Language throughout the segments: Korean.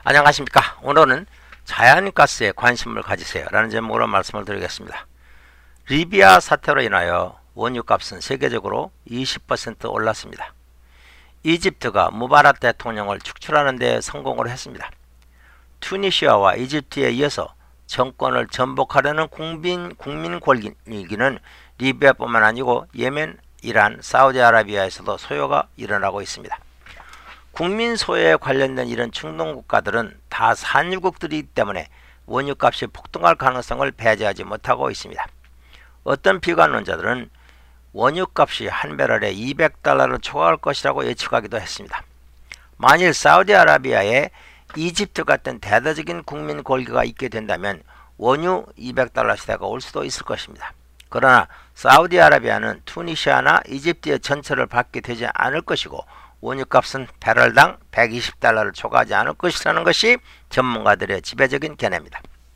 안녕하십니까. 오늘은 자연가스에 관심을 가지세요 라는 제목으로 말씀을 드리겠습니다. 리비아 사태로 인하여 원유값은 세계적으로 20% 올랐습니다. 이집트가 무바락 대통령을 축출하는 데 성공을 했습니다. 투니시아와 이집트에 이어서 정권을 전복하려는 국민 권리기는 리비아뿐만 아니고 예멘, 이란, 사우디아라비아에서도 소요가 일어나고 있습니다. 국민 소유에 관련된 이런 중동국가들은 다 산유국들이기 때문에 원유값이 폭등할 가능성을 배제하지 못하고 있습니다. 어떤 비관론자들은 원유값이 한 배럴에 200달러를 초과할 것이라고 예측하기도 했습니다. 만일 사우디아라비아에 이집트 같은 대대적인 국민 권리가 있게 된다면 원유 200달러 시대가 올 수도 있을 것입니다. 그러나 사우디아라비아는 투니시아나 이집트의 전철을 받게 되지 않을 것이고 원유값은 배럴당 120달러를 초과하지 않을 것이라는 것이 전문가들의 지배적인 견해입니다.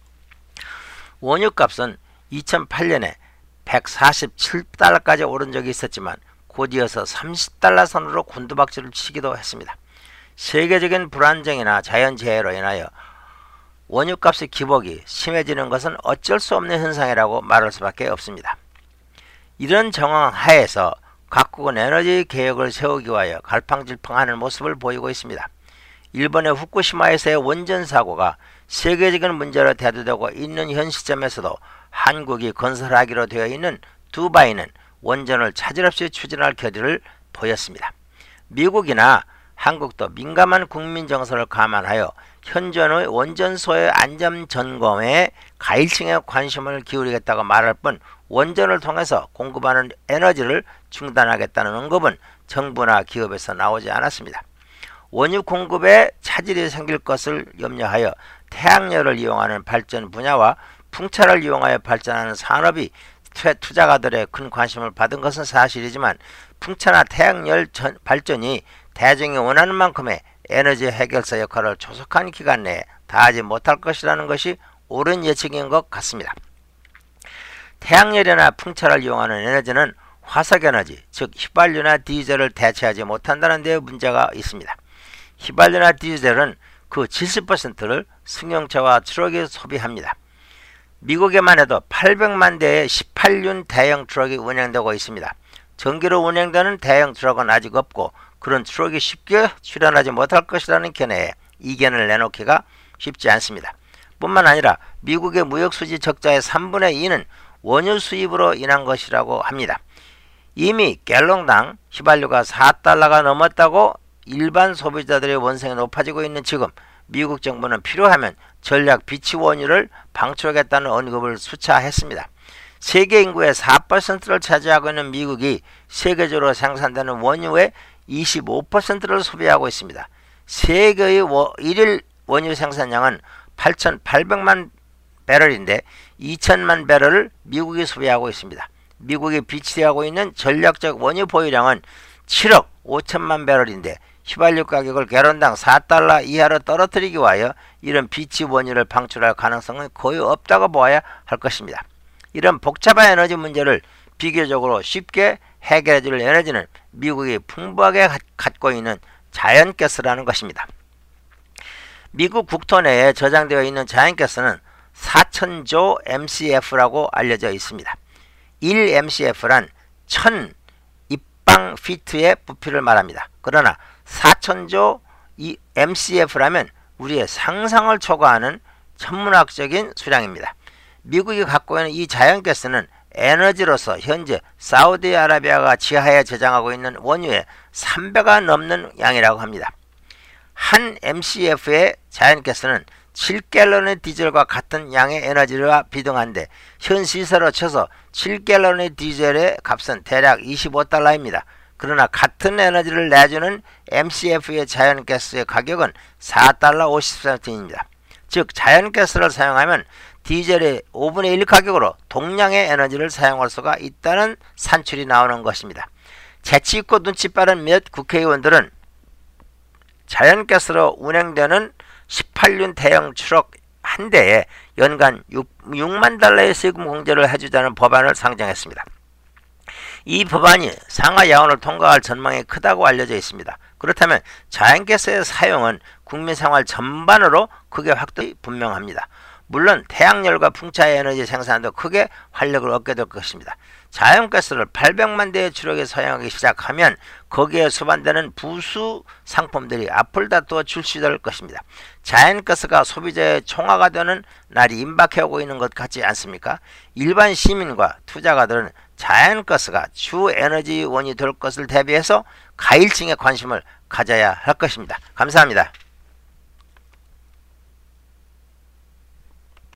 원유값은 2008년에 147달러까지 오른 적이 있었지만 곧이어서 30달러 선으로 곤두박질을 치기도 했습니다. 세계적인 불안정이나 자연재해로 인하여 원유값의 기복이 심해지는 것은 어쩔 수 없는 현상이라고 말할 수밖에 없습니다. 이런 정황 하에서 각국은 에너지 개혁을 세우기 위하여 갈팡질팡하는 모습을 보이고 있습니다. 일본의 후쿠시마에서의 원전 사고가 세계적인 문제로 대두되고 있는 현 시점에서도 한국이 건설하기로 되어 있는 두바이는 원전을 차질없이 추진할 결의를 보였습니다. 미국이나 한국도 민감한 국민 정서를 감안하여 현존의 원전소의 안전 점검에 가일층에 관심을 기울이겠다고 말할 뿐 원전을 통해서 공급하는 에너지를 중단하겠다는 언급은 정부나 기업에서 나오지 않았습니다. 원유 공급에 차질이 생길 것을 염려하여 태양열을 이용하는 발전 분야와 풍차를 이용하여 발전하는 산업이 투자가들의 큰 관심을 받은 것은 사실이지만 풍차나 태양열 발전이 대중이 원하는 만큼의 에너지 해결사 역할을 조속한 기간 내에 다하지 못할 것이라는 것이 옳은 예측인 것 같습니다. 태양열이나 풍차를 이용하는 에너지는 화석에너지, 즉 휘발유나 디젤을 대체하지 못한다는 데 문제가 있습니다. 휘발유나 디젤은 그 70%를 승용차와 트럭이 소비합니다. 미국에만 해도 800만 대의 18륜 대형 트럭이 운행되고 있습니다. 전기로 운행되는 대형 트럭은 아직 없고 그런 트럭이 쉽게 출현하지 못할 것이라는 견해에 이견을 내놓기가 쉽지 않습니다. 뿐만 아니라 미국의 무역수지 적자의 3분의 2는 원유 수입으로 인한 것이라고 합니다. 이미 갤런당 휘발유가 4달러가 넘었다고 일반 소비자들의 원성이 높아지고 있는 지금 미국 정부는 필요하면 전략 비치 원유를 방출하겠다는 언급을 수차 했습니다. 세계 인구의 4%를 차지하고 있는 미국이 세계적으로 생산되는 원유의 25%를 소비하고 있습니다. 세계의 일일 원유 생산량은 8,800만 배럴인데 2천만 배럴을 미국이 소비하고 있습니다. 미국이 비치하고 있는 전략적 원유 보유량은 7억 5천만 배럴인데 휘발유 가격을 갤런당 4달러 이하로 떨어뜨리기 위하여 이런 비치 원유를 방출할 가능성은 거의 없다고 보아야 할 것입니다. 이런 복잡한 에너지 문제를 비교적으로 쉽게 해결해줄 에너지는 미국이 풍부하게 갖고 있는 자연가스라는 것입니다. 미국 국토 내에 저장되어 있는 자연가스는 4,000조 MCF라고 알려져 있습니다. 1MCF란 1000 입방피트의 부피를 말합니다. 그러나 4,000조 MCF라면 우리의 상상을 초과하는 천문학적인 수량입니다. 미국이 갖고 있는 이 자연가스는 에너지로서 현재 사우디아라비아가 지하에 저장하고 있는 원유의 3배가 넘는 양이라고 합니다. 한 MCF의 자연가스는 7갤런의 디젤과 같은 양의 에너지와 비등한데 현 시세로 쳐서 7갤런의 디젤의 값은 대략 25달러입니다. 그러나 같은 에너지를 내주는 MCF의 자연가스의 가격은 4달러 50센트입니다. 즉 자연가스를 사용하면 디젤의 5분의 1 가격으로 동량의 에너지를 사용할 수가 있다는 산출이 나오는 것입니다. 재치있고 눈치 빠른 몇 국회의원들은 자연가스로 운행되는 18륜 대형 트럭 한 대에 연간 6만 달러의 세금 공제를 해주자는 법안을 상정했습니다. 이 법안이 상하 야원을 통과할 전망이 크다고 알려져 있습니다. 그렇다면 자연가스의 사용은 국민 생활 전반으로 크게 확대이 분명합니다. 물론 태양열과 풍차 에너지 생산도 크게 활력을 얻게 될 것입니다. 자연가스를 800만 대의 추력에 사용하기 시작하면 거기에 수반되는 부수 상품들이 앞을 다투어 출시될 것입니다. 자연가스가 소비자의 총화가 되는 날이 임박해 오고 있는 것 같지 않습니까? 일반 시민과 투자가들은 자연가스가 주 에너지원이 될 것을 대비해서 가일층에 관심을 가져야 할 것입니다. 감사합니다.